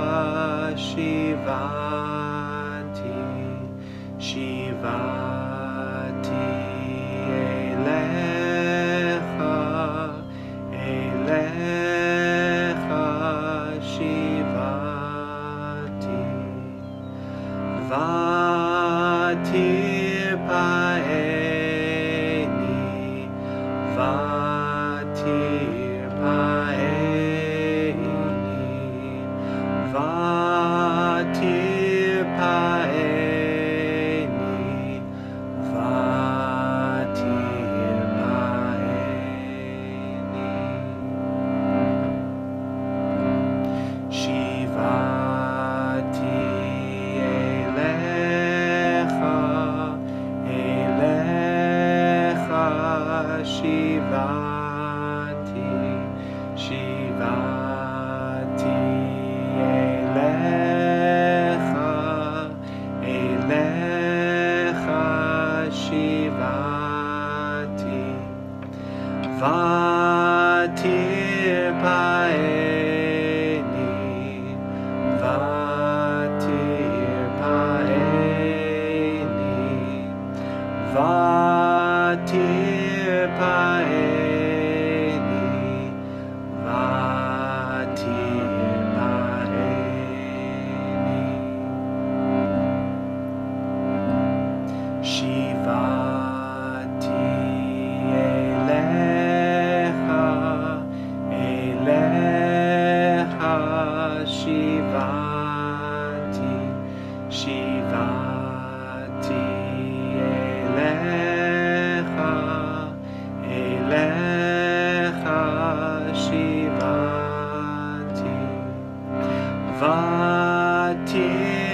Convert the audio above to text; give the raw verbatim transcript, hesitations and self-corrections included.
Shivanti, Shivati, Elecha, Elecha, Shivati, Vatir Paeni, Vatir Paeni, Vatir Paeni, Vatir Paeni, Shivati, Elecha, Elecha, Shivati, Shivati, Elecha, Elecha, Shivati, Vatir Paeni, Vatir Paeni, Vatir Paeni, Vatir Paeni, Shivati, Elecha, Elecha, Shivati, Shivati, Elecha, Elecha, Shivati, Vatir